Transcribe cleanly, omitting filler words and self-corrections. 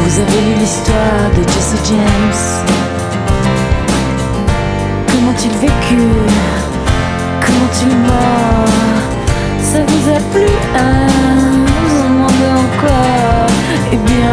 Vous avez lu l'histoire de Jesse James? Comment il vécut? Comment il mort? Ça vous a plu, hein? Vous en demandez encore? Eh bien